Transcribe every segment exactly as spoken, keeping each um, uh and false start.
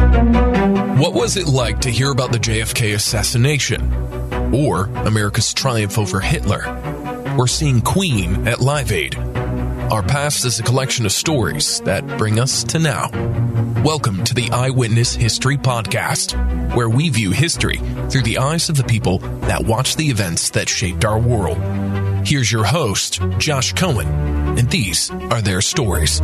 What was it like to hear about the J F K assassination? Or America's triumph over Hitler? Or seeing Queen at Live Aid? Our past is a collection of stories that bring us to now. Welcome to the Eyewitness History Podcast, where we view history through the eyes of the people that watched the events that shaped our world. Here's your host, Josh Cohen, and these are their stories.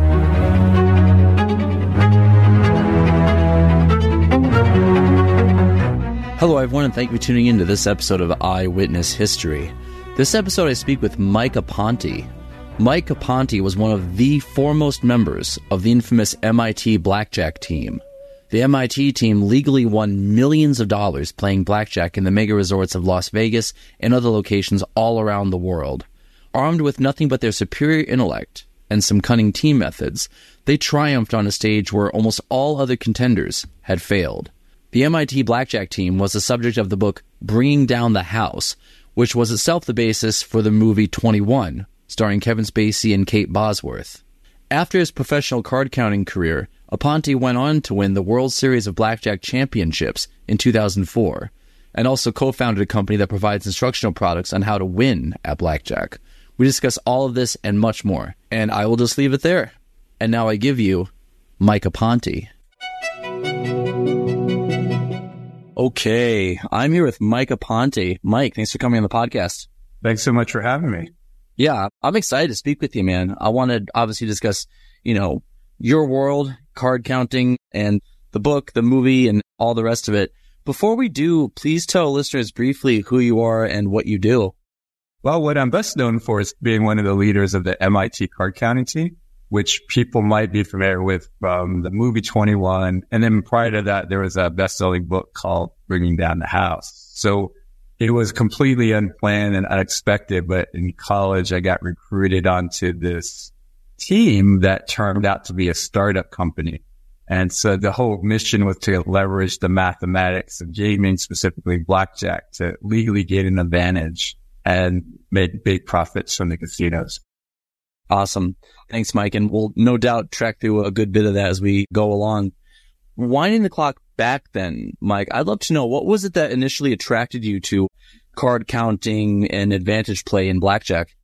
Hello, everyone, and thank you for tuning in to this episode of Eyewitness History. This episode, I speak with Mike Aponte. Mike Aponte was one of the foremost members of the infamous M I T blackjack team. The M I T team legally won millions of dollars playing blackjack in the mega resorts of Las Vegas and other locations all around the world. Armed with nothing but their superior intellect and some cunning team methods, they triumphed on a stage where almost all other contenders had failed. The M I T blackjack team was the subject of the book Bringing Down the House, which was itself the basis for the movie twenty-one, starring Kevin Spacey and Kate Bosworth. After his professional card-counting career, Aponte went on to win the World Series of Blackjack Championships in two thousand four, and also co-founded a company that provides instructional products on how to win at blackjack. We discuss all of this and much more, and I will just leave it there. And now I give you Mike Aponte. Okay, I'm here with Mike Aponte. Mike, thanks for coming on the podcast. Thanks so much for having me. Yeah, I'm excited to speak with you, man. I want to obviously discuss, you know, your world, card counting, and the book, the movie, and all the rest of it. Before we do, please tell listeners briefly who you are and what you do. Well, what I'm best known for is being one of the leaders of the M I T card counting team, which people might be familiar with from the movie twenty-one. And then prior to that, there was a best-selling book called Bringing Down the House. So it was completely unplanned and unexpected, but in college, I got recruited onto this team that turned out to be a startup company. And so the whole mission was to leverage the mathematics of gaming, specifically blackjack, to legally gain an advantage and make big profits from the casinos. Awesome. Thanks, Mike. And we'll no doubt track through a good bit of that as we go along. Winding the clock back then, Mike, I'd love to know, what was it that initially attracted you to card counting and advantage play in blackjack?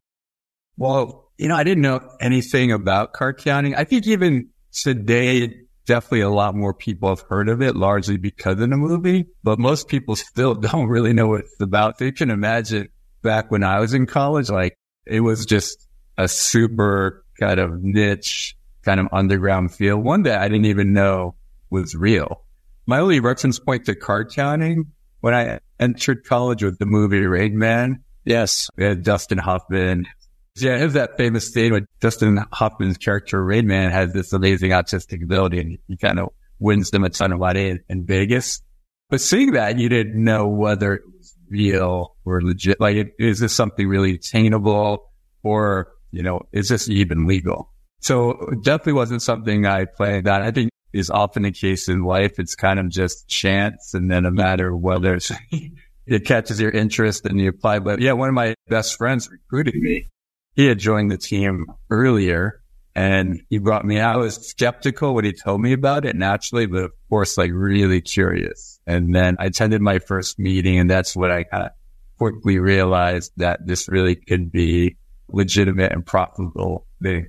Well, you know, I didn't know anything about card counting. I think even today, definitely a lot more people have heard of it, largely because of the movie, but most people still don't really know what it's about. So you can imagine back when I was in college, like it was just a super kind of niche, kind of underground field. One that I didn't even know was real. My only reference point to card counting when I entered college was the movie Rain Man. Yes. We had Dustin Hoffman. Yeah, it was that famous scene where Dustin Hoffman's character Rain Man has this amazing artistic ability and he kind of wins them a ton of money in, in Vegas. But seeing that, you didn't know whether it was real or legit. Like, is this something really attainable, or, you know, is this even legal? So it definitely wasn't something I planned on. I think is often the case in life. It's kind of just chance, and then a matter of whether it's, it catches your interest and you apply. But yeah, one of my best friends recruited me. He had joined the team earlier and he brought me. I was skeptical when he told me about it, naturally, but of course, like really curious. And then I attended my first meeting, and that's what I kind of quickly realized that this really could be legitimate and profitable thing.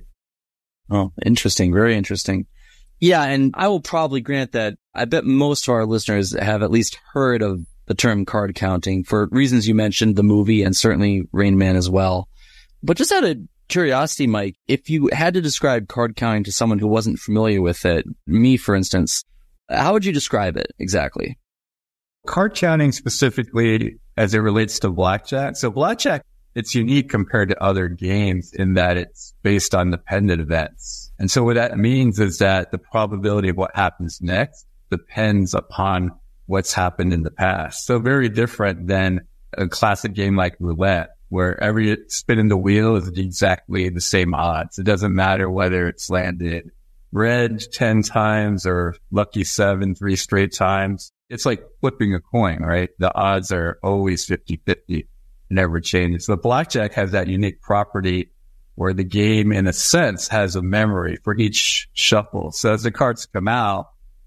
Oh, interesting. Very interesting. Yeah, and I will probably grant that I bet most of our listeners have at least heard of the term card counting for reasons you mentioned, the movie, and certainly Rain Man as well. But just out of curiosity, Mike, if you had to describe card counting to someone who wasn't familiar with it, me, for instance, how would you describe it exactly? Card counting specifically as it relates to blackjack. So blackjack, it's unique compared to other games in that it's based on dependent events. And so what that means is that the probability of what happens next depends upon what's happened in the past. So very different than a classic game like roulette, where every spin in the wheel is exactly the same odds. It doesn't matter whether it's landed red ten times or lucky seven, three straight times. It's like flipping a coin, right? The odds are always fifty-fifty. Never changes. So blackjack has that unique property where the game, in a sense, has a memory for each shuffle. So as the cards come out,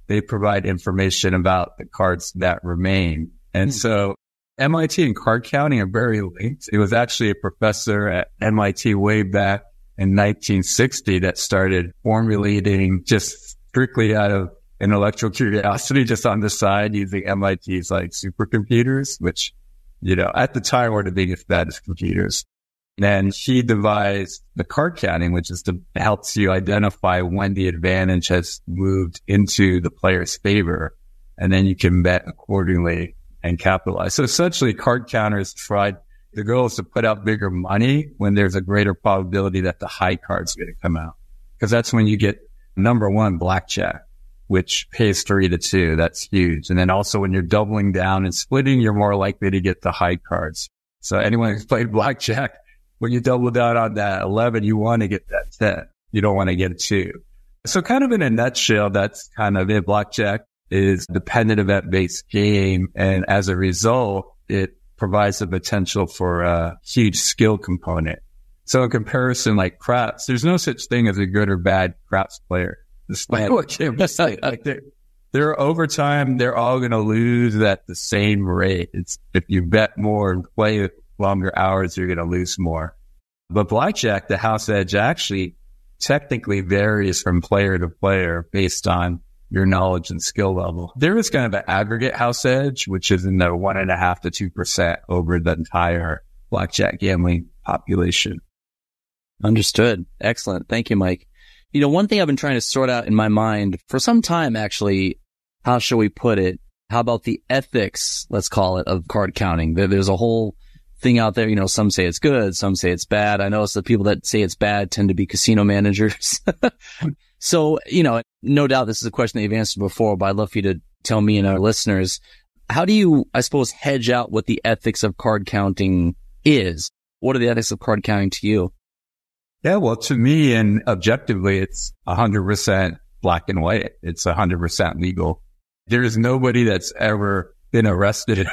they provide information about the cards that remain. And mm-hmm. so M I T and card counting are very linked. It was actually a professor at M I T way back in nineteen sixty that started formulating just strictly out of intellectual curiosity, just on the side, using M I T's like supercomputers, which, you know, at the time were the biggest, baddest computers. Then he devised the card counting, which is to helps you identify when the advantage has moved into the player's favor, and then you can bet accordingly and capitalize. So essentially, card counters tried, the goal is to put out bigger money when there's a greater probability that the high card's going to come out, because that's when you get number one, blackjack, which pays three to two. That's huge. And then also when you're doubling down and splitting, you're more likely to get the high cards. So anyone who's played blackjack, when you double down on that eleven, you want to get that ten. You don't want to get a two. So kind of in a nutshell, that's kind of it. Blackjack is dependent event-based game. And as a result, it provides the potential for a huge skill component. So in comparison, like craps, there's no such thing as a good or bad craps player. Despite what Jim was saying, like they're, they're overtime, they're all going to lose at the same rate. It's if you bet more and play longer hours, you're going to lose more. But blackjack, the house edge actually technically varies from player to player based on your knowledge and skill level. There is kind of an aggregate house edge, which is in the one and a half to two percent over the entire blackjack gambling population. Understood. Excellent. Thank you, Mike. You know, one thing I've been trying to sort out in my mind for some time, actually, how shall we put it? How about the ethics, let's call it, of card counting? There, there's a whole thing out there, you know, some say it's good, some say it's bad. I notice the people that say it's bad tend to be casino managers. So, you know, no doubt this is a question that you've answered before, but I'd love for you to tell me and our listeners, how do you, I suppose, hedge out what the ethics of card counting is? What are the ethics of card counting to you? Yeah, well, to me and objectively, it's one hundred percent black and white. It's one hundred percent legal. There is nobody that's ever been arrested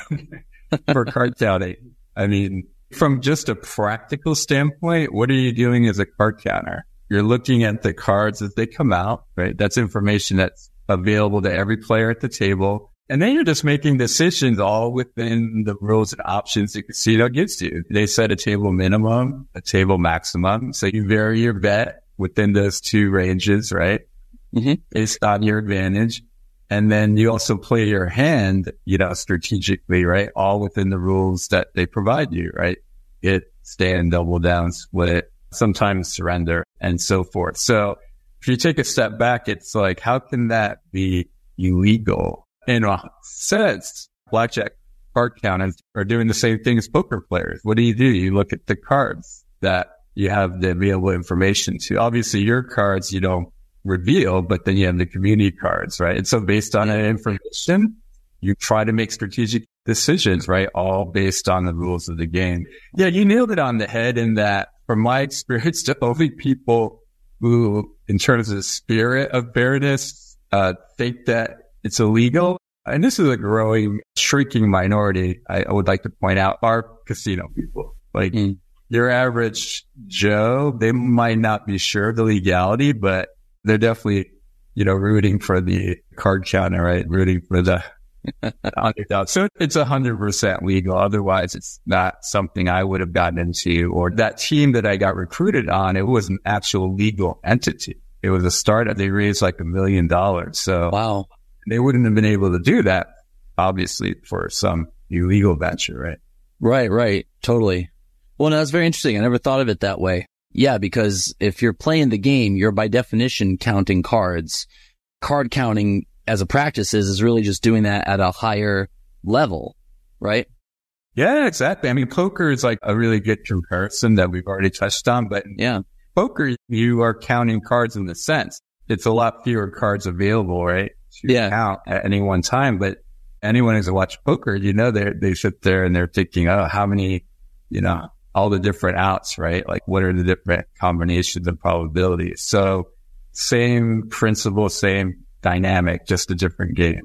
for card counting. I mean, from just a practical standpoint, what are you doing as a card counter? You're looking at the cards as they come out, right? That's information that's available to every player at the table. And then you're just making decisions all within the rules and options the casino gives you. They set a table minimum, a table maximum. So you vary your bet within those two ranges, right? Mm-hmm. Based on your advantage. And then you also play your hand, you know, strategically, right? All within the rules that they provide you, right? Hit, stand, double down, split, sometimes surrender, and so forth. So if you take a step back, it's like, how can that be illegal? In a sense, blackjack card counters are doing the same thing as poker players. What do you do? You look at the cards that you have the available information to. Obviously, your cards you don't reveal, but then you have the community cards, right? And so based on that information, you try to make strategic decisions, right? All based on the rules of the game. Yeah, you nailed it on the head in that, from my experience, the only people who, in terms of the spirit of fairness, uh, think that it's illegal. And this is a growing, shrinking minority, I, I would like to point out, are casino people. Like mm. your average Joe, they might not be sure of the legality, but they're definitely, you know, rooting for the card counter, right? Rooting for the underdog. So it's a hundred percent legal. Otherwise, it's not something I would have gotten into. Or that team that I got recruited on, it was an actual legal entity. It was a startup. They raised like a million dollars. So wow. They wouldn't have been able to do that, obviously, for some illegal venture, right? Right, right. Totally. Well, no, that's very interesting. I never thought of it that way. Yeah, because if you're playing the game, you're by definition counting cards. Card counting as a practice is, is really just doing that at a higher level, right? Yeah, exactly. I mean, poker is like a really good comparison that we've already touched on, but yeah, poker, you are counting cards in the sense. It's a lot fewer cards available, right? To yeah. count at any one time. But anyone who's watched poker, you know, they they sit there and they're thinking, oh, how many, you know, all the different outs, right? Like, what are the different combinations of probabilities? So same principle, same dynamic, just a different game.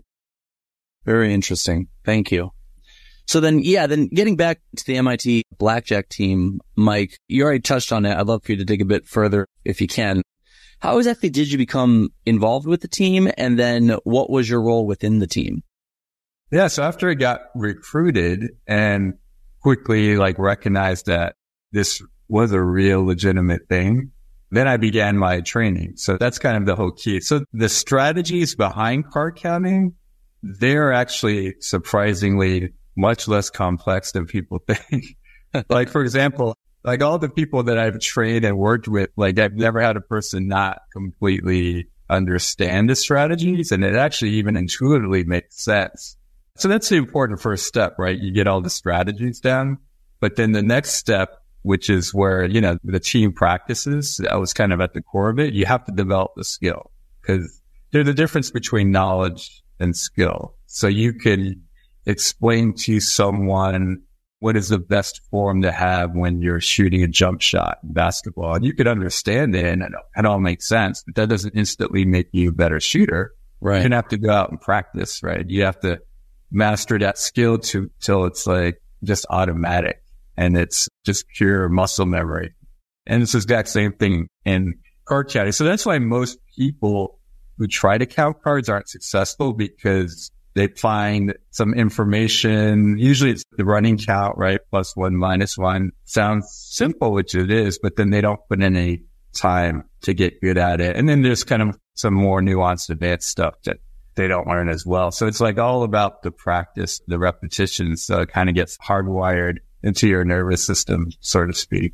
Very interesting. Thank you. So then, yeah, then getting back to the M I T blackjack team, Mike, you already touched on it. I'd love for you to dig a bit further if you can. How exactly did you become involved with the team? And then what was your role within the team? Yeah. So after I got recruited and quickly like recognized that this was a real legitimate thing, then I began my training. So that's kind of the whole key. So the strategies behind card counting, they're actually surprisingly much less complex than people think. Like, for example, like all the people that I've trained and worked with, like I've never had a person not completely understand the strategies, and it actually even intuitively makes sense. So that's the important first step, right? You get all the strategies down, but then the next step, which is where, you know, the team practices, that was kind of at the core of it. You have to develop the skill, because there's a difference between knowledge and skill. So you can explain to someone what is the best form to have when you're shooting a jump shot in basketball, and you could understand it and it all makes sense, but that doesn't instantly make you a better shooter. Right. You have to go out and practice, right? You have to master that skill to till it's like just automatic and it's just pure muscle memory. And it's the exact same thing in card counting. So that's why most people who try to count cards aren't successful, because they find some information. Usually it's the running count, right? Plus one, minus one. Sounds simple, which it is, but then they don't put in any time to get good at it. And then there's kind of some more nuanced advanced stuff that they don't learn as well. So it's like all about the practice, the repetition. So it kind of gets hardwired into your nervous system, so to speak.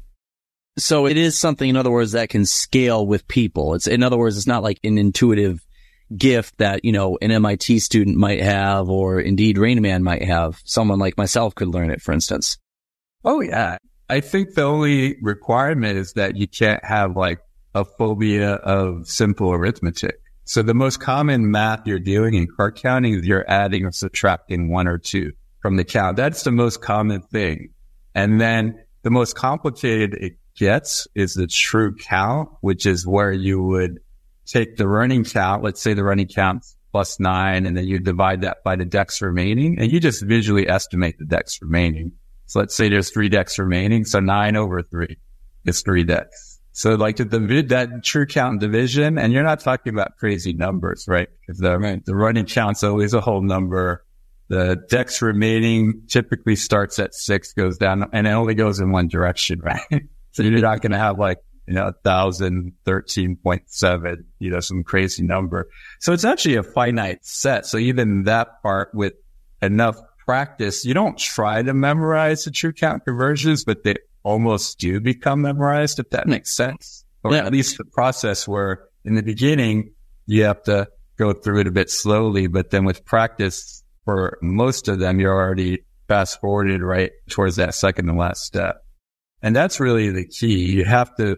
So it is something, in other words, that can scale with people. It's, in other words, it's not like an intuitive gift that, you know, an M I T student might have, or indeed Rain Man might have. Someone like myself could learn it, for instance. Oh, yeah. I think the only requirement is that you can't have like a phobia of simple arithmetic. So the most common math you're doing in card counting is you're adding or subtracting one or two from the count. That's the most common thing. And then the most complicated it gets is the true count, which is where you would take the running count. Let's say the running count's plus nine, and then you divide that by the decks remaining, and you just visually estimate the decks remaining. So let's say there's three decks remaining. So nine over three is three decks. So like the, that true count division, and you're not talking about crazy numbers, right? Because the, right. the running count's always a whole number. The decks remaining typically starts at six, goes down, and it only goes in one direction, right? So you're not going to have like, you know, one thousand thirteen point seven, you know, some crazy number. So it's actually a finite set. So even that part, with enough practice, you don't try to memorize the true count conversions, but they almost do become memorized, if that makes sense. Or yeah. At least the process where in the beginning, you have to go through it a bit slowly, but then with practice, for most of them, you're already fast forwarded right towards that second to last step. And that's really the key. You have to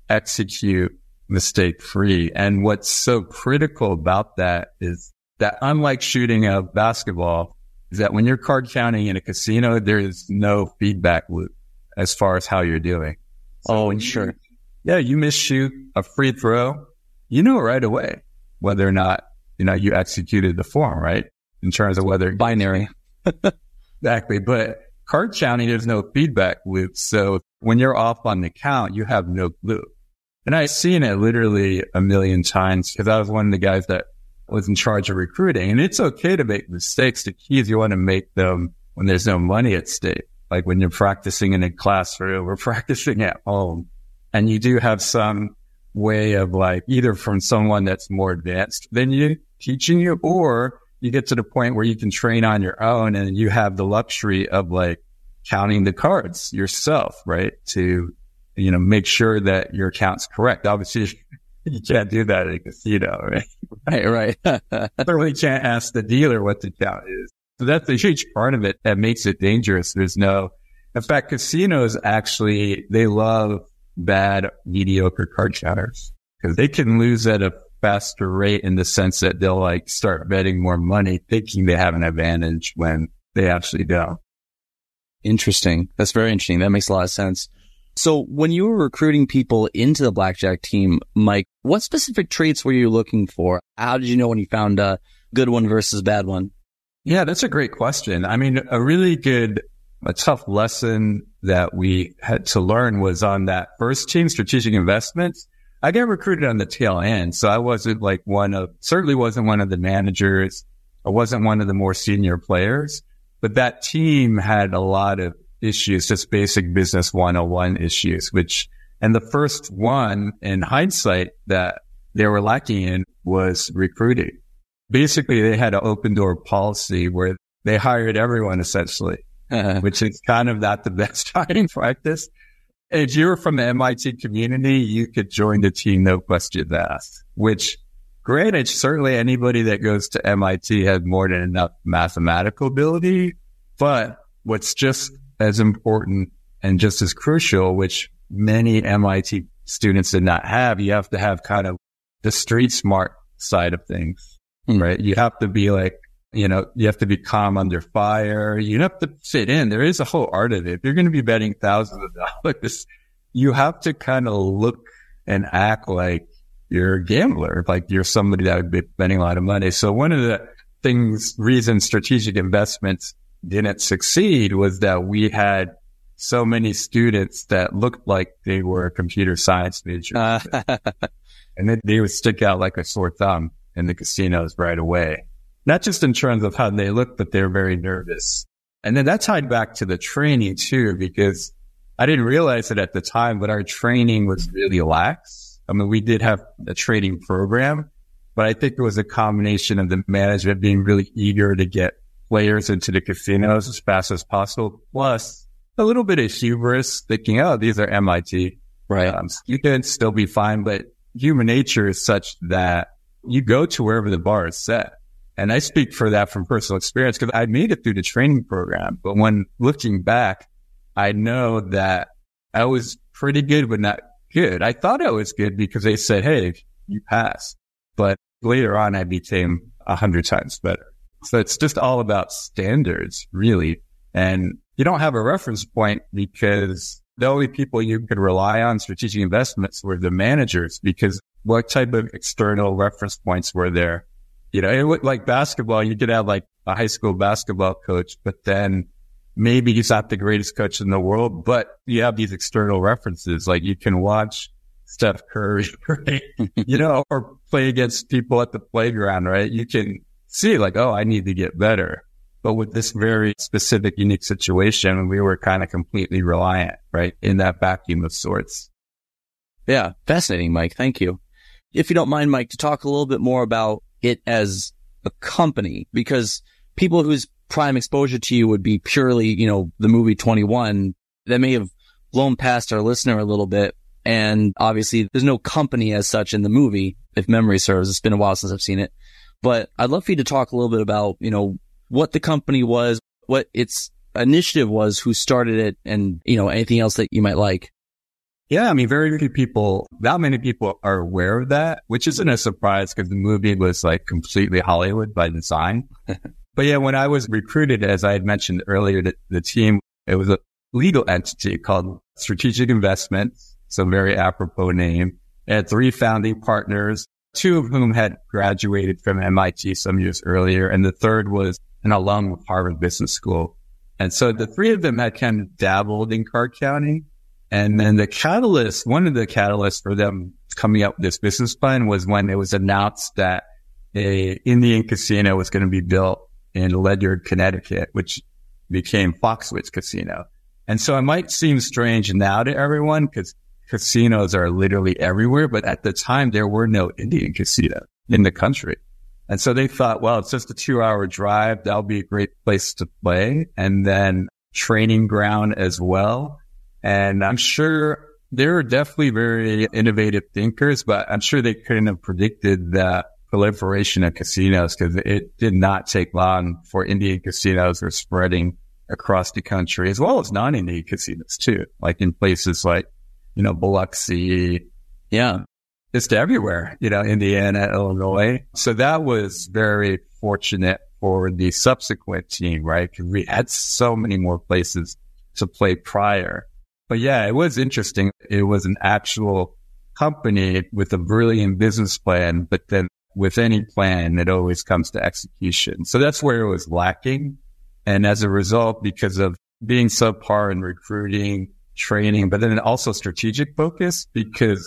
execute mistake free. And what's so critical about that is that, unlike shooting a basketball, is that when you're card counting in a casino, there is no feedback loop as far as how you're doing. So oh, sure. You, yeah, you misshoot a free throw, you know right away whether or not, you know, you executed the form, right? In terms of whether binary. Exactly. But card counting, there's no feedback loop. So when you're off on the count, you have no clue. And I've seen it literally a million times, because I was one of the guys that was in charge of recruiting. And it's okay to make mistakes. The key is you want to make them when there's no money at stake. Like when you're practicing in a classroom or practicing at home, and you do have some way of like either from someone that's more advanced than you teaching you, or you get to the point where you can train on your own and you have the luxury of like counting the cards yourself, right? To, you know, make sure that your count's correct. Obviously, you can't do that at a casino, right? Right, right. Certainly can't ask the dealer what the count is. So that's a huge part of it that makes it dangerous. There's no, in fact, casinos actually, they love bad, mediocre card counters, because they can lose at a faster rate in the sense that they'll like start betting more money thinking they have an advantage when they actually don't. Interesting. That's very interesting. That makes a lot of sense. So when you were recruiting people into the blackjack team, Mike, what specific traits were you looking for? How did you know when you found a good one versus bad one? Yeah, that's a great question. I mean, a really good, a tough lesson that we had to learn was on that first team, strategic investments. I got recruited on the tail end. So I wasn't like one of, certainly wasn't one of the managers. I wasn't one of the more senior players, but that team had a lot of issues, just basic business one oh one issues, which, and the first one in hindsight that they were lacking in was recruiting. Basically, they had an open door policy where they hired everyone essentially, uh-huh. which is kind of not the best hiring practice. If you were from the M I T community, you could join the team, no questions asked, which granted, certainly anybody that goes to M I T has more than enough mathematical ability, but what's just as important and just as crucial, which many M I T students did not have, you have to have kind of the street smart side of things, mm. right? You have to be like, you know, you have to be calm under fire. You have to fit in. There is a whole art of it. If you're going to be betting thousands of dollars, you have to kind of look and act like you're a gambler, like you're somebody that would be betting a lot of money. So one of the things, reasons strategic investments didn't succeed was that we had so many students that looked like they were computer science majors. Uh. And then they would stick out like a sore thumb in the casinos right away. Not just in terms of how they look, but they're very nervous. And then that tied back to the training too, because I didn't realize it at the time, but our training was really lax. I mean, we did have a training program, but I think it was a combination of the management being really eager to get players into the casinos as fast as possible, plus a little bit of hubris, thinking, oh, these are M I T. Right. Um, you can still be fine, but human nature is such that you go to wherever the bar is set. And I speak for that from personal experience because I made it through the training program. But when looking back, I know that I was pretty good, but not good. I thought I was good because they said, hey, you passed. But later on, I became a hundred times better. So it's just all about standards, really. And you don't have a reference point because the only people you could rely on strategic investments were the managers, because what type of external reference points were there? You know, it looked like basketball. You could have like a high school basketball coach, but then maybe he's not the greatest coach in the world, but you have these external references. Like you can watch Steph Curry, right? you know, or play against people at the playground, right? You can see like, oh, I need to get better. But with this very specific, unique situation, we were kind of completely reliant, right? In that vacuum of sorts. Yeah. Fascinating, Mike. Thank you. If you don't mind, Mike, to talk a little bit more about it as a company, because people whose prime exposure to you would be purely, you know, the movie twenty-one, that may have blown past our listener a little bit. And obviously there's no company as such in the movie, if memory serves. It's been a while since I've seen it, but I'd love for you to talk a little bit about, you know, what the company was, what its initiative was, who started it, and, you know, anything else that you might like. Yeah, I mean, very few people, not many people are aware of that, which isn't a surprise because the movie was like completely Hollywood by design. But yeah, when I was recruited, as I had mentioned earlier, the, the team, it was a legal entity called Strategic Investments. So very apropos name. It had three founding partners, two of whom had graduated from M I T some years earlier. And the third was an alum of Harvard Business School. And so the three of them had kind of dabbled in card counting. And then the catalyst, one of the catalysts for them coming up with this business plan was when it was announced that a Indian casino was going to be built in Ledyard, Connecticut, which became Foxwoods Casino. And so it might seem strange now to everyone because casinos are literally everywhere. But at the time, there were no Indian casinos in the country. And so they thought, well, it's just a two hour drive. That'll be a great place to play. And then training ground as well. And I'm sure they were definitely very innovative thinkers, but I'm sure they couldn't have predicted the proliferation of casinos because it did not take long for Indian casinos were spreading across the country, as well as non-Indian casinos too, like in places like, you know, Biloxi. Yeah. Just everywhere, you know, Indiana, Illinois. So that was very fortunate for the subsequent team, right? Because we had so many more places to play prior. But yeah, it was interesting. It was an actual company with a brilliant business plan, but then with any plan, it always comes to execution. So that's where it was lacking. And as a result, because of being subpar in recruiting, training, but then also strategic focus, because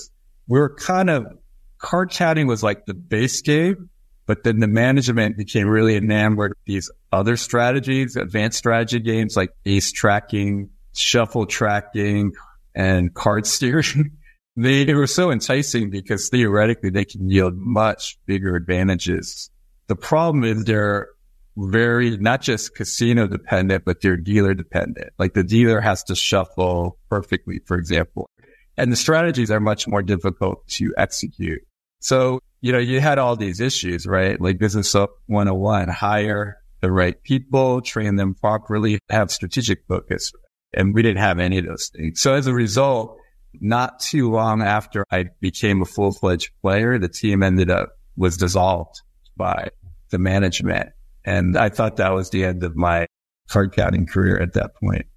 we were kind of, card counting was like the base game, but then the management became really enamored with these other strategies, advanced strategy games like ace tracking, shuffle tracking, and card steering. They, they were so enticing because theoretically they can yield much bigger advantages. The problem is they're very, not just casino dependent, but they're dealer dependent. Like the dealer has to shuffle perfectly, for example. And the strategies are much more difficult to execute. So, you know, you had all these issues, right? Like Business one oh one, hire the right people, train them properly, have strategic focus. And we didn't have any of those things. So as a result, not too long after I became a full-fledged player, the team ended up, was dissolved by the management. And I thought that was the end of my card counting career at that point.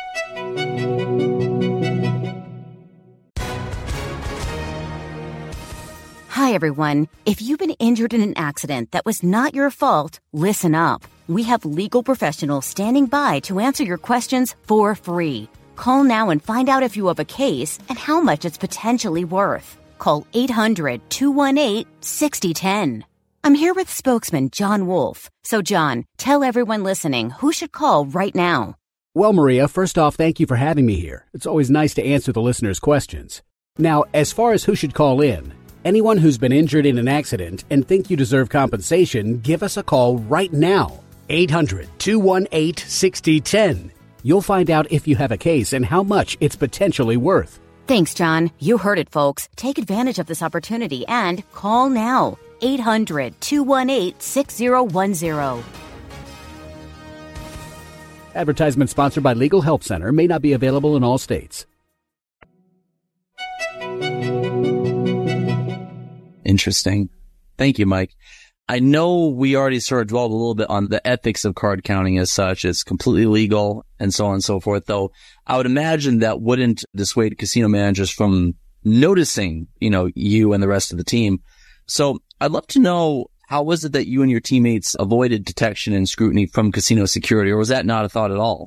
Hi, everyone. If you've been injured in an accident that was not your fault, listen up. We have legal professionals standing by to answer your questions for free. Call now and find out if you have a case and how much it's potentially worth. Call eight hundred, two one eight, six zero one zero. I'm here with spokesman John Wolf. So, John, tell everyone listening who should call right now. Well, Maria, first off, thank you for having me here. It's always nice to answer the listeners' questions. Now, as far as who should call in, anyone who's been injured in an accident and think you deserve compensation, give us a call right now. eight hundred, two one eight, six zero one zero. You'll find out if you have a case and how much it's potentially worth. Thanks, John. You heard it, folks. Take advantage of this opportunity and call now. eight hundred, two one eight, six zero one zero. Advertisement sponsored by Legal Help Center. May not be available in all states. Interesting. Thank you, Mike. I know we already sort of dwelled a little bit on the ethics of card counting as such. It's completely legal and so on and so forth, though I would imagine that wouldn't dissuade casino managers from noticing, you know, you and the rest of the team. So I'd love to know, how was it that you and your teammates avoided detection and scrutiny from casino security, or was that not a thought at all?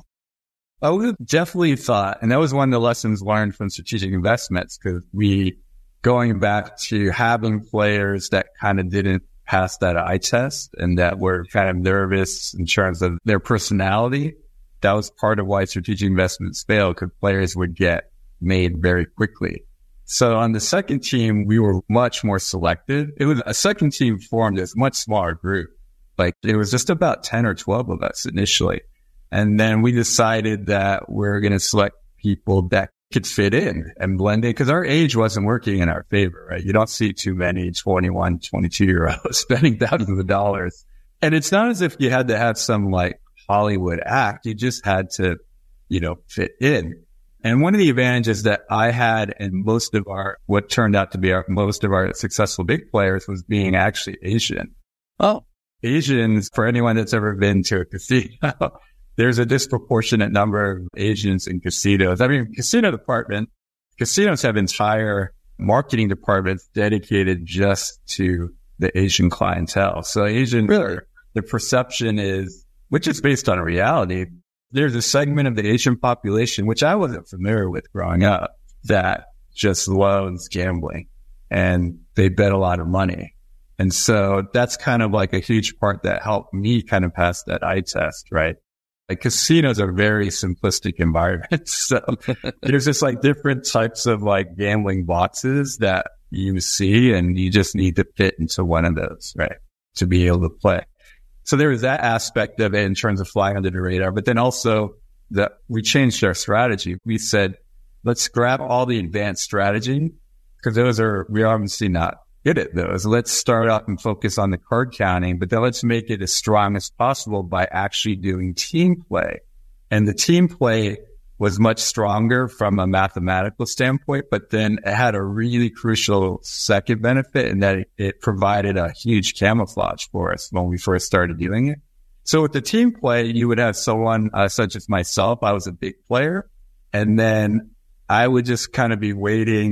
I would have definitely thought, and that was one of the lessons learned from strategic investments, because we, going back to having players that kind of didn't pass that eye test and that were kind of nervous in terms of their personality, that was part of why strategic investments failed, because players would get made very quickly. So on the second team, we were much more selective. It was a second team formed as a much smaller group. Like it was just about ten or twelve of us initially. And then we decided that we're going to select people that could fit in and blend in, because our age wasn't working in our favor, right? You don't see too many twenty-one, twenty-two year olds spending thousands of dollars. And it's not as if you had to have some like Hollywood act. You just had to, you know, fit in. And one of the advantages that I had and most of our, what turned out to be our, most of our successful big players was being actually Asian. Oh, Asians, for anyone that's ever been to a casino, there's a disproportionate number of Asians in casinos. I mean, casino department, casinos have entire marketing departments dedicated just to the Asian clientele. So Asian, really? The perception is, which is based on reality, there's a segment of the Asian population, which I wasn't familiar with growing up, that just loves gambling and they bet a lot of money. And so that's kind of like a huge part that helped me kind of pass that eye test, right? Like casinos are very simplistic environments. So there's just like different types of like gambling boxes that you see, and you just need to fit into one of those, right? To be able to play. So there was that aspect of it in terms of flying under the radar, but then also that we changed our strategy. We said, let's grab all the advanced strategy, because those are, we obviously not good at those. Let's start off and focus on the card counting, but then let's make it as strong as possible by actually doing team play. And the team play was much stronger from a mathematical standpoint, but then it had a really crucial second benefit in that it, it provided a huge camouflage for us when we first started doing it. So with the team play, you would have someone uh, such as myself. I was a big player, and then I would just kind of be waiting,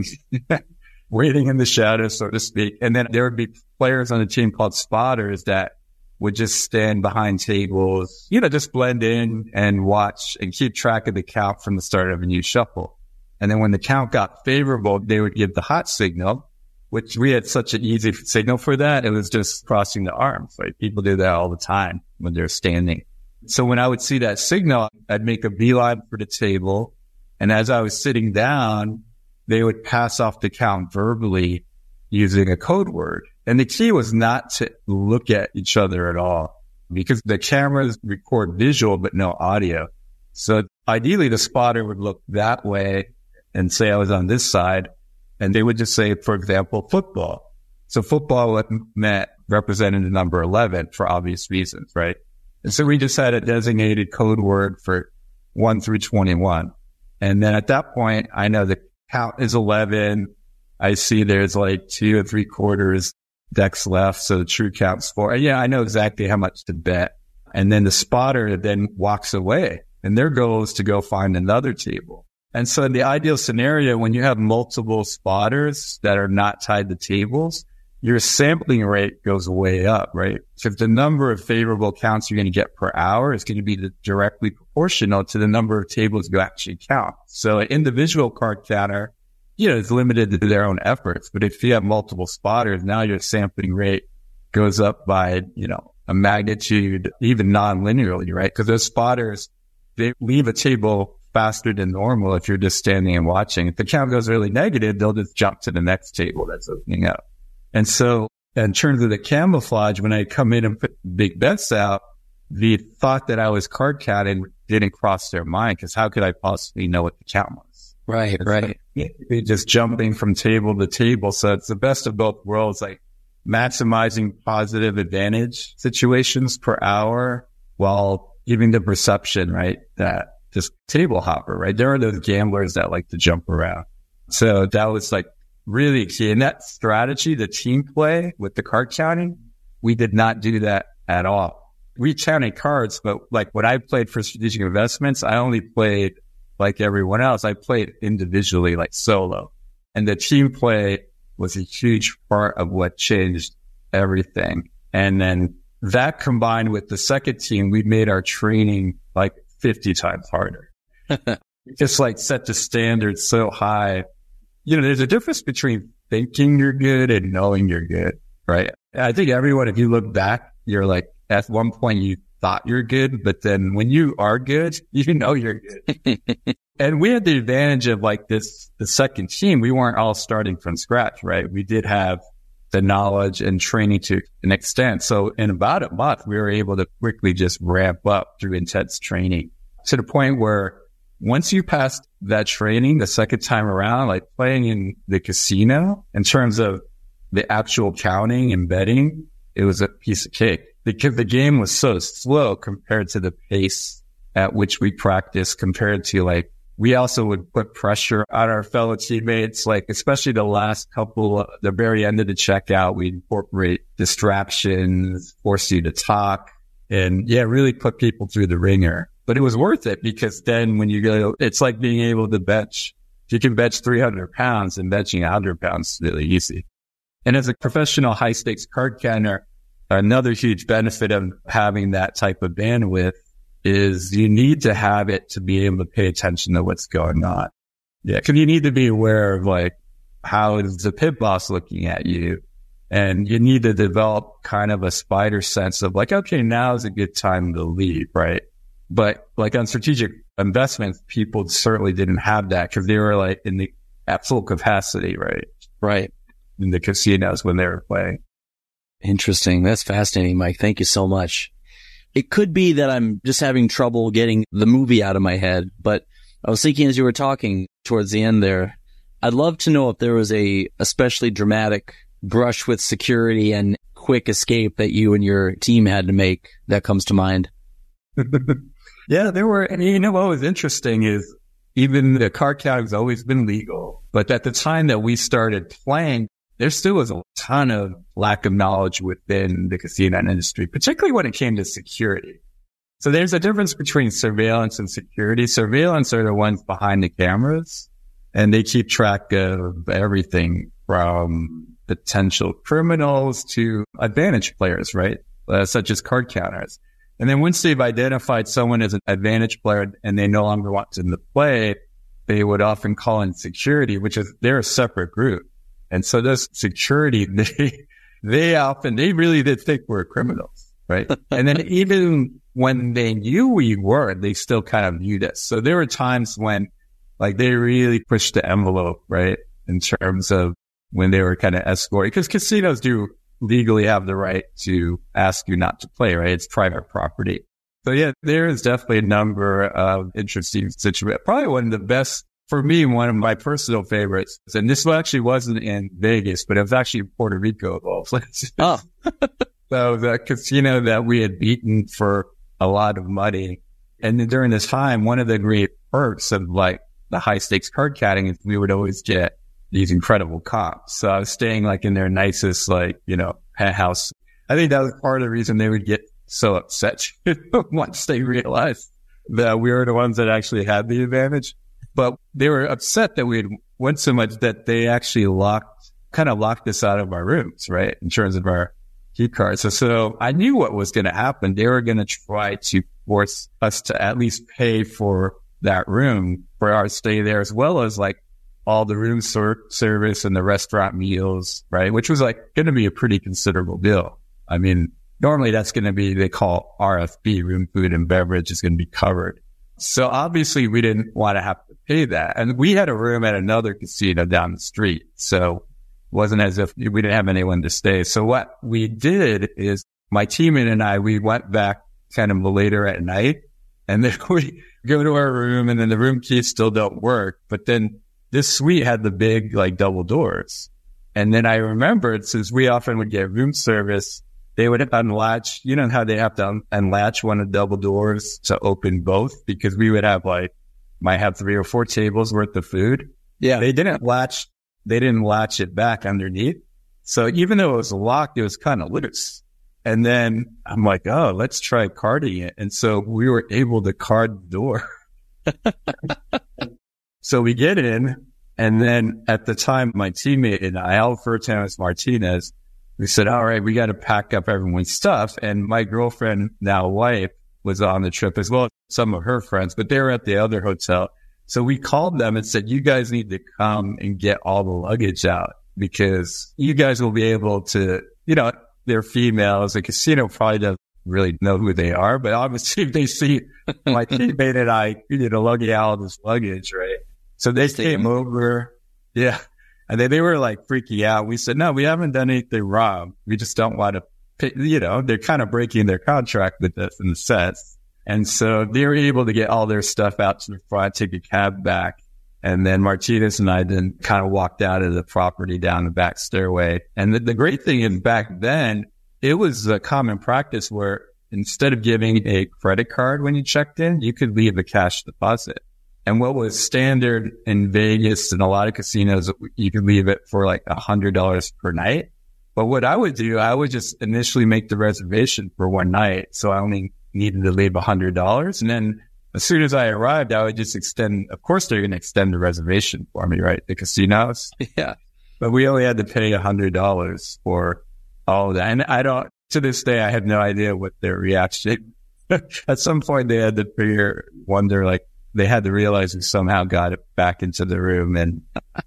waiting in the shadows, so to speak. And then there would be players on the team called spotters that would just stand behind tables, you know, just blend in and watch and keep track of the count from the start of a new shuffle. And then when the count got favorable, they would give the hot signal, which we had such an easy signal for that. It was just crossing the arms. Right? People do that all the time when they're standing. So when I would see that signal, I'd make a beeline for the table. And as I was sitting down, they would pass off the count verbally using a code word. And the key was not to look at each other at all, because the cameras record visual, but no audio. So ideally the spotter would look that way and say I was on this side. And they would just say, for example, football. So football meant represented the number eleven for obvious reasons, right? And so we just had a designated code word for one through twenty-one. And then at that point, I know the count is eleven. I see there's like two and three quarters decks left. So the true count's four. And yeah, I know exactly how much to bet. And then the spotter then walks away, and their goal is to go find another table. And so in the ideal scenario, when you have multiple spotters that are not tied to tables, your sampling rate goes way up, right? So if the number of favorable counts you're going to get per hour is going to be directly proportional to the number of tables you actually count. So an individual card counter, you know, is limited to their own efforts. But if you have multiple spotters, now your sampling rate goes up by, you know, a magnitude, even non-linearly, right? Because those spotters, they leave a table faster than normal if you're just standing and watching. If the count goes really negative, they'll just jump to the next table that's opening up. And so in terms of the camouflage, when I come in and put big bets out, the thought that I was card counting didn't cross their mind, because how could I possibly know what the count was? Right, it's right. Like, just jumping from table to table. So it's the best of both worlds, like maximizing positive advantage situations per hour while giving the perception, right, that this table hopper, right? There are those gamblers that like to jump around. So that was like really key. And that strategy, the team play with the card counting, we did not do that at all. We counted cards, but like when I played for strategic investments, I only played like everyone else. I played individually, like solo. And the team play was a huge part of what changed everything. And then that combined with the second team, we made our training like fifty times harder. Just like set the standard so high. You know, there's a difference between thinking you're good and knowing you're good, right? I think everyone, if you look back, you're like, at one point you thought you're good, but then when you are good, you know you're good. And we had the advantage of like this, the second team, we weren't all starting from scratch, right? We did have the knowledge and training to an extent. So in about a month, we were able to quickly just ramp up through intense training to the point where once you passed that training the second time around, like playing in the casino, in terms of the actual counting and betting, it was a piece of cake because the game was so slow compared to the pace at which we practiced, compared to like, we also would put pressure on our fellow teammates, like especially the last couple, uh, the very end of the checkout, we incorporate distractions, force you to talk, and yeah, really put people through the ringer. But it was worth it because then when you go, it's like being able to bench. If you can bench three hundred pounds, and benching one hundred pounds is really easy. And as a professional high stakes card counter, another huge benefit of having that type of bandwidth is you need to have it to be able to pay attention to what's going on. Yeah. Cause you need to be aware of like, how is the pit boss looking at you? And you need to develop kind of a spider sense of like, okay, now is a good time to leave, right? But like on strategic investments, people certainly didn't have that because they were like in the at full capacity, right? Right. In the casinos when they were playing. Interesting. That's fascinating, Mike. Thank you so much. It could be that I'm just having trouble getting the movie out of my head, but I was thinking as you were talking towards the end there, I'd love to know if there was a especially dramatic brush with security and quick escape that you and your team had to make that comes to mind. Yeah, there were, and you know what was interesting is even the card counting has always been legal, but at the time that we started playing, there still was a ton of lack of knowledge within the casino industry, particularly when it came to security. So there's a difference between surveillance and security. Surveillance are the ones behind the cameras, and they keep track of everything from potential criminals to advantage players, right? Uh, such as card counters. And then once they've identified someone as an advantage player and they no longer want them to play, they would often call in security, which is, they're a separate group. And so those security, they, they often, they really did think we're criminals, right? And then even when they knew we were, they still kind of viewed us. So there were times when like they really pushed the envelope, right? In terms of when they were kind of escorting, because casinos do legally have the right to ask you not to play, right? It's private property. So yeah, there is definitely a number of interesting situations. Probably one of the best, for me, one of my personal favorites, and this actually wasn't in Vegas, but it was actually in Puerto Rico of all places. Oh. So the casino that we had beaten for a lot of money. And then during this time, one of the great perks of like the high stakes card caddying is we would always get these incredible comps. So I was staying like in their nicest, like, you know, penthouse. I think that was part of the reason they would get so upset once they realized that we were the ones that actually had the advantage. But they were upset that we had went so much that they actually locked, kind of locked us out of our rooms, right? In terms of our key cards. So, so I knew what was going to happen. They were going to try to force us to at least pay for that room for our stay there, as well as like all the room ser- service and the restaurant meals, right? Which was like going to be a pretty considerable bill. I mean, normally that's going to be, they call R F B, room, food, and beverage is going to be covered. So obviously we didn't want to have to pay that. And we had a room at another casino down the street. So it wasn't as if we didn't have anyone to stay. So what we did is my teammate and I, we went back kind of later at night, and then we go to our room, and then the room keys still don't work. But then this suite had the big like double doors. And then I remembered, since we often would get room service, they would unlatch, you know how they have to un- unlatch one of the double doors to open both, because we would have like, might have three or four tables worth of food. Yeah. They didn't latch, they didn't latch it back underneath. So even though it was locked, it was kind of loose. And then I'm like, oh, let's try carding it. And so we were able to card the door. So we get in, and then at the time, my teammate and I, Alfred Thomas Martinez, we said, all right, we got to pack up everyone's stuff. And my girlfriend, now wife, was on the trip as well as some of her friends, but they were at the other hotel. So we called them and said, you guys need to come and get all the luggage out, because you guys will be able to, you know, they're females. The casino probably doesn't really know who they are, but obviously if they see my teammate and I, you know, lugging out all this luggage, right? So they came over. Yeah. And then they were like freaking out. We said, no, we haven't done anything wrong. We just don't want to pay, you know, they're kind of breaking their contract with us in a sense. And so they were able to get all their stuff out to the front, take a cab back. And then Martinez and I then kind of walked out of the property down the back stairway. And the, the great thing is, back then, it was a common practice where instead of giving a credit card when you checked in, you could leave a cash deposit. And what was standard in Vegas and a lot of casinos, you could leave it for like a hundred dollars per night. But what I would do, I would just initially make the reservation for one night. So I only needed to leave a hundred dollars. And then as soon as I arrived, I would just extend, of course, they're going to extend the reservation for me, right? The casinos. Yeah. But we only had to pay a hundred dollars for all of that. And I don't, to this day, I have no idea what their reaction. At some point they had to figure, wonder, like, they had to realize we somehow got it back into the room and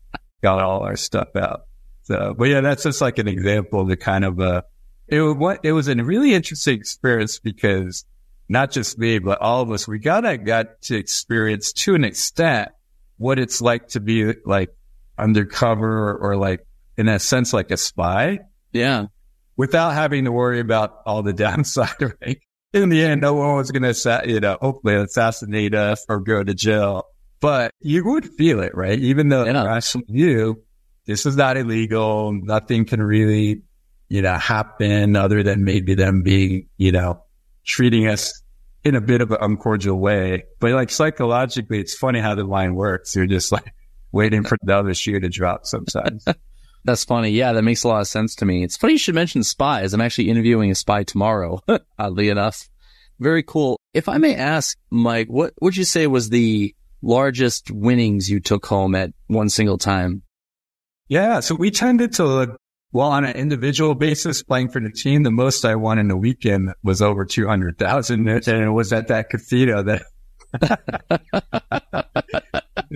got all our stuff out. So, but yeah, that's just like an example of the kind of, uh, it was what, it was a really interesting experience, because not just me, but all of us, we gotta got to experience to an extent what it's like to be like undercover, or, or like in a sense, like a spy. Yeah. Without having to worry about all the downside, right? In the end, no one was going to, you know, hopefully assassinate us or go to jail. But you would feel it, right? Even though yeah. rationally you, this is not illegal. Nothing can really, you know, happen other than maybe them being, you know, treating us in a bit of an uncordial way. But like psychologically, it's funny how the line works. You're just like waiting for the other shoe to drop sometimes. That's funny. Yeah, that makes a lot of sense to me. It's funny you should mention spies. I'm actually interviewing a spy tomorrow, oddly enough. Very cool. If I may ask, Mike, what would you say was the largest winnings you took home at one single time? Yeah, so we tended to look, well, on an individual basis, playing for the team, the most I won in a weekend was over two hundred thousand, and it was at that casino that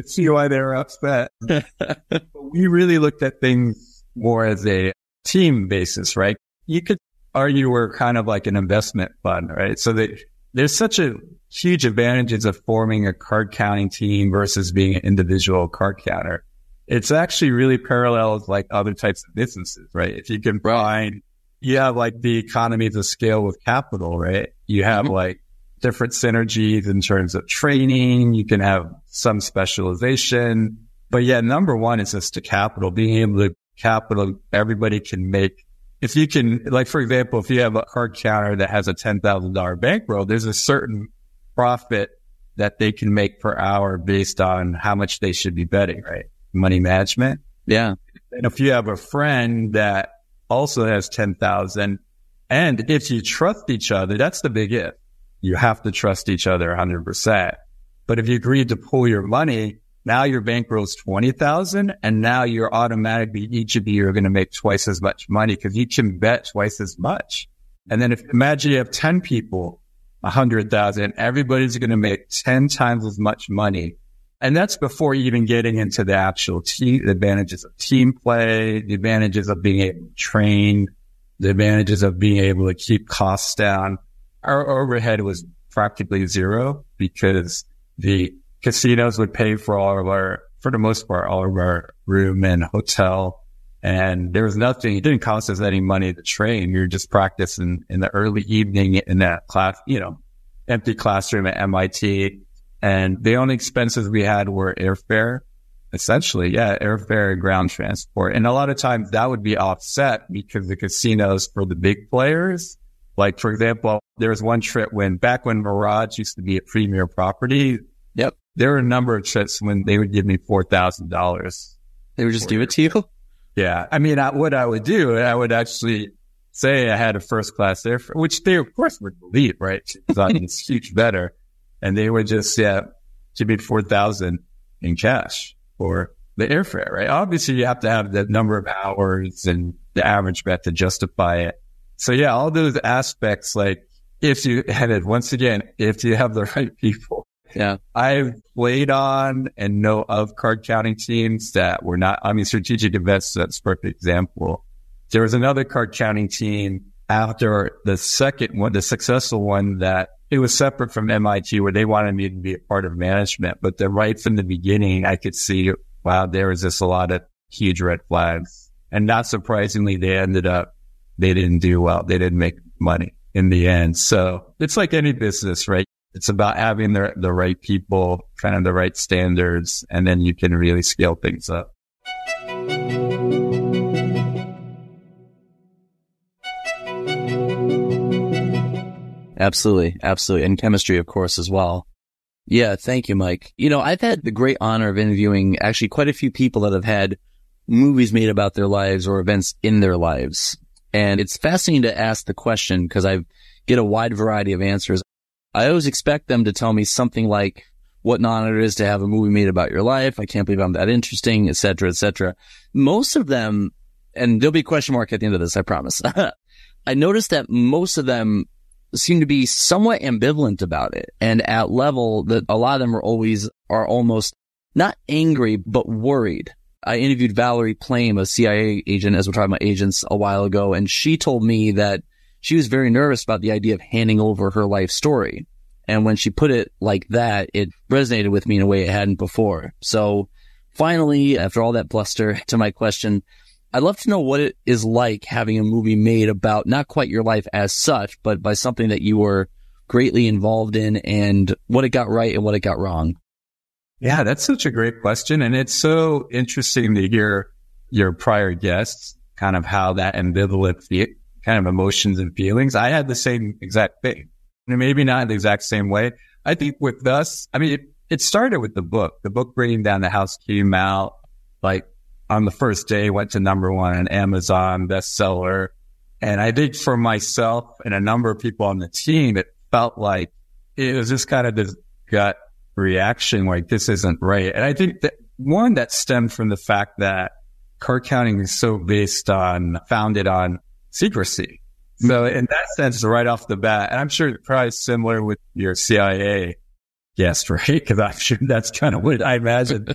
could see why they were upset. But we really looked at things more as a team basis, right? You could argue we're kind of like an investment fund, right? So that there's such a huge advantages of forming a card counting team versus being an individual card counter. It's actually really parallels like other types of businesses, right? If you can find, you have like the economies of scale with capital, right? You have mm-hmm. like different synergies in terms of training. You can have some specialization, but yeah, number one is just the capital, being able to capital. Everybody can make, if you can, like, for example, if you have a card counter that has a ten thousand dollars bankroll, there's a certain profit that they can make per hour based on how much they should be betting, right? Money management. Yeah. And if you have a friend that also has ten thousand, and if you trust each other, that's the big if. You have to trust each other one hundred percent. But if you agreed to pool your money, now your bankroll is twenty thousand, and now you're automatically, each of you are going to make twice as much money because you can bet twice as much. And then if, imagine you have ten people, one hundred thousand, everybody's going to make ten times as much money. And that's before even getting into the actual team, the advantages of team play, the advantages of being able to train, the advantages of being able to keep costs down. Our overhead was practically zero because the casinos would pay for all of our, for the most part, all of our room and hotel. And there was nothing, it didn't cost us any money to train. We were just practicing in the early evening in that class, you know, empty classroom at M I T. And the only expenses we had were airfare, essentially. Yeah, airfare and ground transport. And a lot of times that would be offset because the casinos for the big players, like, for example, there was one trip when, back when Mirage used to be a premier property. Yep. There were a number of trips when they would give me four thousand dollars. They would just give it to you? Yeah. I mean, I, what I would do, I would actually say I had a first class airfare, which they, of course, would believe, right? Because it's huge better. And they would just, yeah, give me four thousand in cash for the airfare, right? Obviously, you have to have the number of hours and the average bet to justify it. So yeah, all those aspects, like, if you, and once again, if you have the right people. Yeah. I've played on and know of card counting teams that were not, I mean, Strategic Invest, that's a perfect example. There was another card counting team after the second one, the successful one, that it was separate from M I T, where they wanted me to be a part of management. But then right from the beginning, I could see, wow, there was just a lot of huge red flags. And not surprisingly, they ended up, they didn't do well. They didn't make money in the end. So it's like any business, right? It's about having the, the right people, kind of the right standards, and then you can really scale things up. Absolutely. Absolutely. And chemistry, of course, as well. Yeah. Thank you, Mike. You know, I've had the great honor of interviewing actually quite a few people that have had movies made about their lives or events in their lives. And it's fascinating to ask the question because I get a wide variety of answers. I always expect them to tell me something like what an honor it is to have a movie made about your life. I can't believe I'm that interesting, et cetera, et cetera. Most of them, and there'll be a question mark at the end of this, I promise. I noticed that most of them seem to be somewhat ambivalent about it. And at level that a lot of them are always, are almost not angry, but worried. I interviewed Valerie Plame, a C I A agent, as we're talking about agents, a while ago, and she told me that she was very nervous about the idea of handing over her life story. And when she put it like that, it resonated with me in a way it hadn't before. So finally, after all that bluster, to my question, I'd love to know what it is like having a movie made about not quite your life as such, but by something that you were greatly involved in, and what it got right and what it got wrong. Yeah, that's such a great question. And it's so interesting to hear your prior guests, kind of how that ambivalent fe- kind of emotions and feelings. I had the same exact thing. And maybe not the exact same way. I think with us, I mean, it, it started with the book. The book Bringing Down the House came out like on the first day, went to number one on Amazon, bestseller. And I think for myself and a number of people on the team, it felt like it was just kind of this gut reaction, like this isn't right. And I think that one, that stemmed from the fact that card counting is so based on, founded on secrecy. So in that sense, right off the bat, and I'm sure it's probably similar with your C I A, guessed, right? Because I'm sure that's kind of what I imagine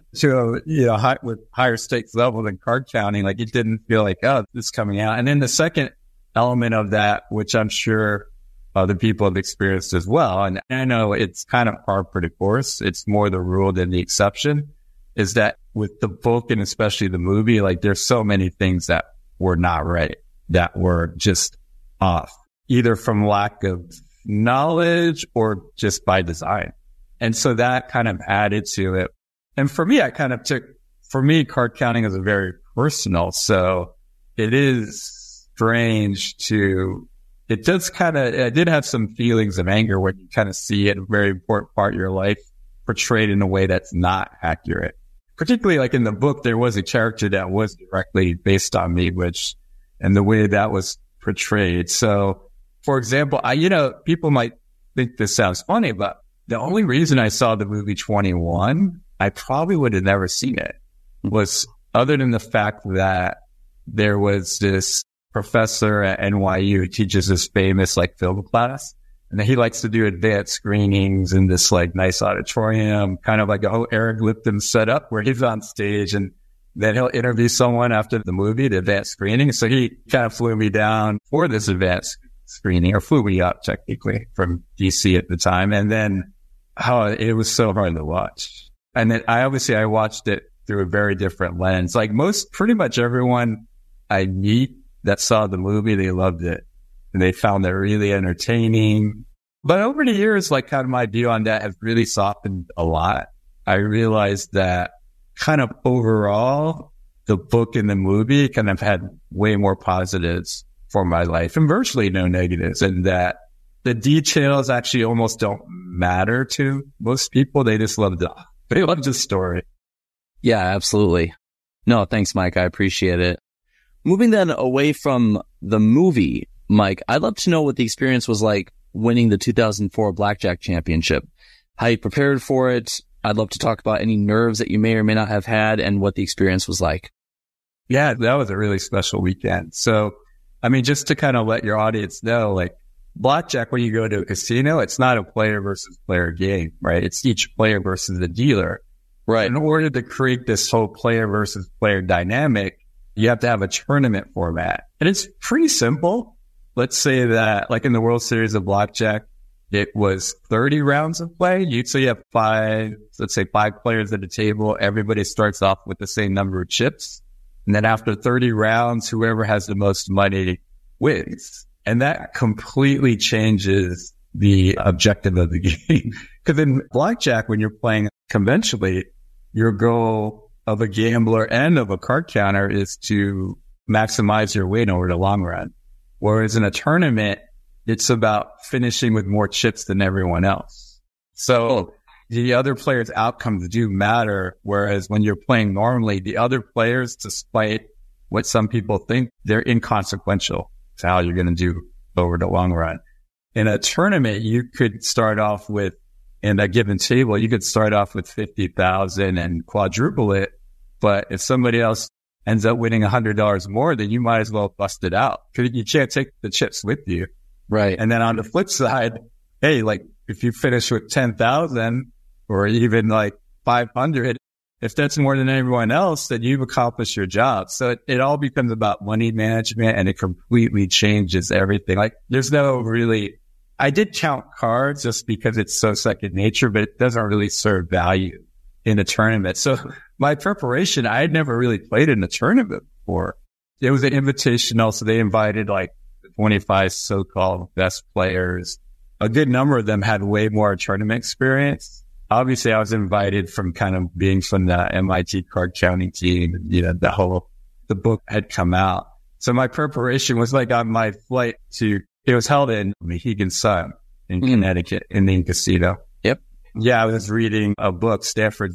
to, you know, high, with higher stakes level than card counting. Like it didn't feel like, oh, this is coming out. And then the second element of that, which I'm sure other people have experienced as well, and I know it's kind of par for the course, it's more the rule than the exception, is that with the book and especially the movie, like there's so many things that were not right, that were just off, either from lack of knowledge or just by design. And so that kind of added to it. And for me, I kind of took, for me, card counting is a very personal. So it is strange to, it does kind of, I did have some feelings of anger when you kind of see it, a very important part of your life portrayed in a way that's not accurate. Particularly like in the book, there was a character that was directly based on me, which, and the way that was portrayed. So, for example, I, you know, people might think this sounds funny, but the only reason I saw the movie twenty-one, I probably would have never seen it, was other than the fact that there was this professor at N Y U who teaches this famous like film class, and then he likes to do advanced screenings in this like nice auditorium, kind of like a whole Eric Lipton setup where he's on stage and then he'll interview someone after the movie, the advanced screening. So he kind of flew me down for this advanced screening, or flew me up technically from D C at the time. And then how oh, it was so hard to watch. And then I obviously I watched it through a very different lens. Like most, pretty much everyone I meet that saw the movie, they loved it and they found it really entertaining. But over the years, like kind of my view on that has really softened a lot. I realized that kind of overall, the book and the movie kind of had way more positives for my life and virtually no negatives, and that the details actually almost don't matter to most people. They just love the, they love the story. Yeah, absolutely. No, thanks, Mike. I appreciate it. Moving then away from the movie, Mike, I'd love to know what the experience was like winning the two thousand four Blackjack Championship, how you prepared for it. I'd love to talk about any nerves that you may or may not have had and what the experience was like. Yeah, that was a really special weekend. So, I mean, just to kind of let your audience know, like blackjack, when you go to a casino, it's not a player versus player game, right? It's each player versus the dealer. Right. In order to create this whole player versus player dynamic, you have to have a tournament format. And it's pretty simple. Let's say that, like in the World Series of Blackjack, it was thirty rounds of play. You, so you have five, let's say five players at a table. Everybody starts off with the same number of chips. And then after thirty rounds, whoever has the most money wins. And that completely changes the objective of the game. Because in blackjack, when you're playing conventionally, your goal of a gambler and of a card counter is to maximize your win over the long run. Whereas in a tournament, it's about finishing with more chips than everyone else. So the other players' outcomes do matter. Whereas when you're playing normally, the other players, despite what some people think, they're inconsequential to how you're going to do over the long run. In a tournament, you could start off with, in a given table, you could start off with fifty thousand and quadruple it. But if somebody else ends up winning one hundred dollars more, then you might as well bust it out because you can't take the chips with you. Right. And then on the flip side, hey, like if you finish with ten thousand or even like five hundred, if that's more than everyone else, then you've accomplished your job. So it, it all becomes about money management, and it completely changes everything. Like there's no really, I did count cards just because it's so second nature, but it doesn't really serve value in a tournament. So my preparation, I had never really played in a tournament before. It was an invitational, so they invited like twenty-five so-called best players. A good number of them had way more tournament experience. Obviously, I was invited from kind of being from the M I T card counting team. You know, the whole, the book had come out. So my preparation was like on my flight to, it was held in Mohegan Sun in mm. Connecticut, Indian Casino. Yep. Yeah, I was reading a book, Stanford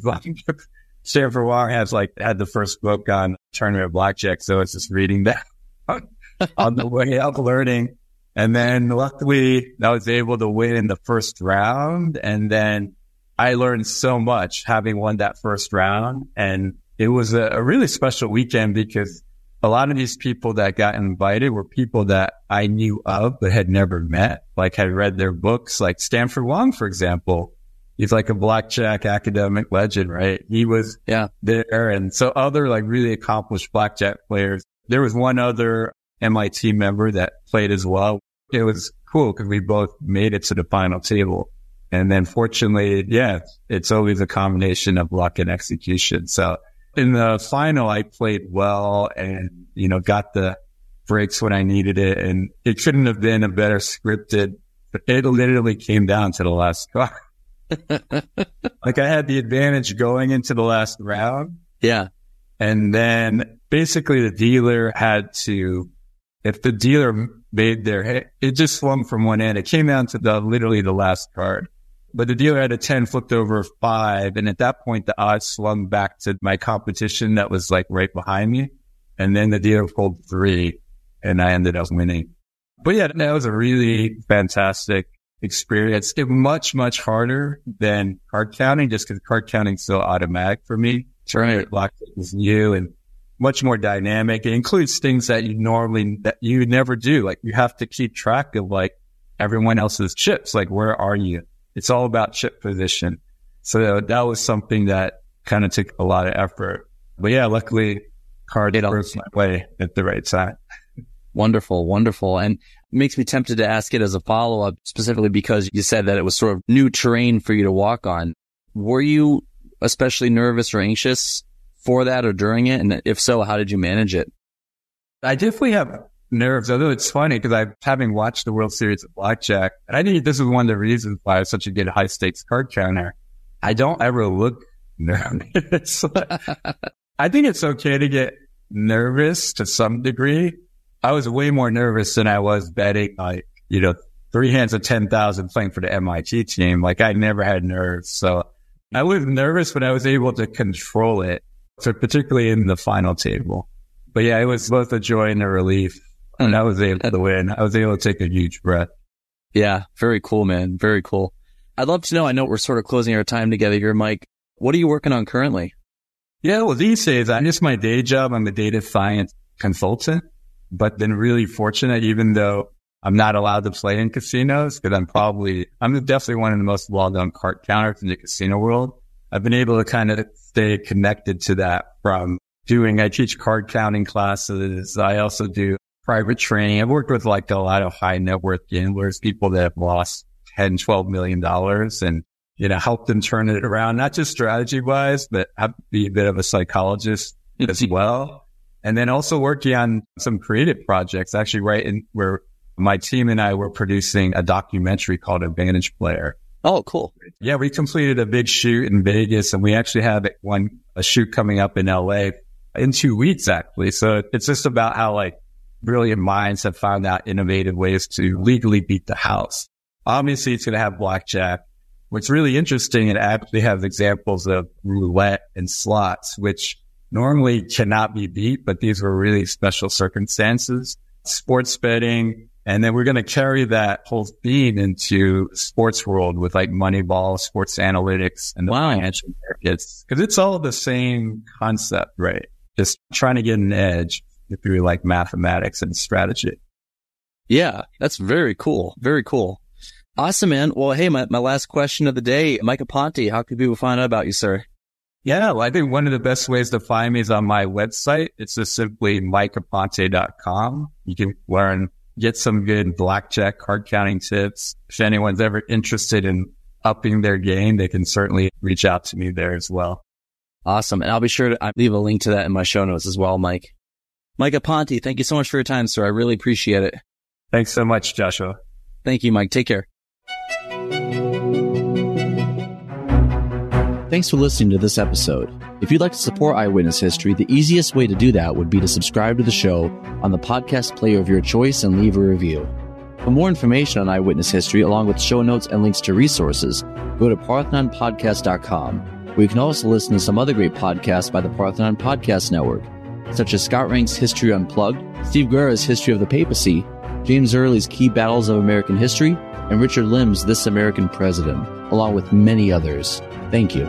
Stanford Wong has like, had the first book on tournament blackjack. So I was just reading that on the way up, learning. And then luckily I was able to win in the first round. And then I learned so much having won that first round. And it was a, a really special weekend because a lot of these people that got invited were people that I knew of but had never met, like had read their books, like Stanford Wong, for example. he's like a blackjack academic legend, right? He was yeah. there. And so other like really accomplished blackjack players. There was one other M I T member that played as well. It was cool because we both made it to the final table. And then fortunately, yeah, it's always a combination of luck and execution. So in the final, I played well and, you know, got the breaks when I needed it. And it couldn't have been a better scripted. It literally came down to the last card. Like I had the advantage going into the last round. Yeah. And then basically the dealer had to, if the dealer made their hit, it just swung from one end. It came down to the literally the last card. But the dealer had a ten, flipped over a five. And at that point, the odds swung back to my competition that was like right behind me. And then the dealer pulled three and I ended up winning. But yeah, that was a really fantastic experience. It was much, much harder than card counting just because card counting is so automatic for me. Right. Blackjack is new and much more dynamic. It includes things that you normally, that you never do. Like you have to keep track of like everyone else's chips. Like where are you? It's all about chip position. So that was something that kind of took a lot of effort. But yeah, luckily card worked my way at the right time. Wonderful, wonderful. And it makes me tempted to ask it as a follow-up, specifically because you said that it was sort of new terrain for you to walk on. Were you especially nervous or anxious for that or during it? And if so, how did you manage it? I definitely have nerves, although it's funny because I'm having watched the World Series of Blackjack, and I think this is one of the reasons why I was such a good high stakes card counter. I don't ever look nervous. I think it's okay to get nervous to some degree. I was way more nervous than I was betting, like, you know, three hands of ten thousand playing for the M I T team. Like I never had nerves. So I was nervous, but I was able to control it. So particularly in the final table. But yeah, it was both a joy and a relief. And I was able to win. I was able to take a huge breath. Yeah. Very cool, man. Very cool. I'd love to know, I know we're sort of closing our time together here, Mike. What are you working on currently? Yeah, well, these days, I just my day job. I'm a data science consultant, but been really fortunate, even though I'm not allowed to play in casinos, because I'm probably, I'm definitely one of the most well-known card counters in the casino world. I've been able to kind of stay connected to that from doing, I teach card counting classes. I also do private training. I've worked with like a lot of high net worth gamblers, people that have lost ten, twelve million dollars and, you know, help them turn it around, not just strategy wise, but have to be a bit of a psychologist as well. And then also working on some creative projects, actually right in where my team and I were producing a documentary called Advantage Player. Oh, cool. Yeah, we completed a big shoot in Vegas and we actually have one, a shoot coming up in L A in two weeks, actually. So it's just about how like brilliant minds have found out innovative ways to legally beat the house. Obviously, it's going to have blackjack. What's really interesting, it actually has examples of roulette and slots, which normally cannot be beat, but these were really special circumstances. Sports betting. And then we're going to carry that whole theme into sports world with like Moneyball, sports analytics, and the wow. financial markets. Because it's all the same concept, right? Just trying to get an edge through like mathematics and strategy. Yeah, that's very cool. Very cool. Awesome, man. Well, hey, my, my last question of the day, Mike Aponte, how can people find out about you, sir? Yeah, well, I think one of the best ways to find me is on my website. It's just simply mike aponte dot com. You can learn, get some good blackjack card counting tips. If anyone's ever interested in upping their game, they can certainly reach out to me there as well. Awesome. And I'll be sure to leave a link to that in my show notes as well, Mike. Mike Aponte, thank you so much for your time, sir. I really appreciate it. Thanks so much, Joshua. Thank you, Mike. Take care. Thanks for listening to this episode. If you'd like to support Eyewitness History, the easiest way to do that would be to subscribe to the show on the podcast player of your choice and leave a review. For more information on Eyewitness History, along with show notes and links to resources, go to parthenon podcast dot com, where you can also listen to some other great podcasts by the Parthenon Podcast Network, such as Scott Rank's History Unplugged, Steve Guerra's History of the Papacy, James Early's Key Battles of American History, and Richard Lim's This American President, along with many others. Thank you.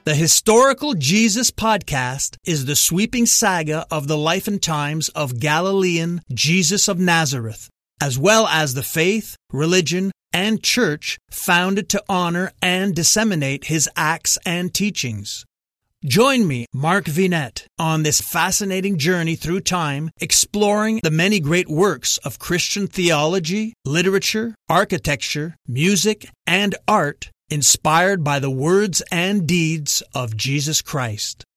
The Historical Jesus Podcast is the sweeping saga of the life and times of Galilean Jesus of Nazareth, as well as the faith, religion, and church founded to honor and disseminate his acts and teachings. Join me, Mark Vinet, on this fascinating journey through time, exploring the many great works of Christian theology, literature, architecture, music, and art inspired by the words and deeds of Jesus Christ.